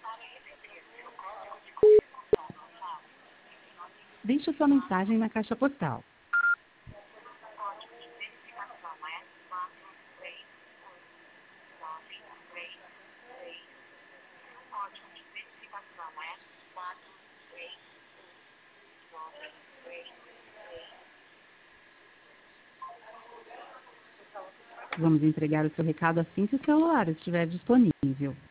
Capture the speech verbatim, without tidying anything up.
Deixe sua mensagem na caixa postal. Vamos entregar o seu recado assim que o celular estiver disponível.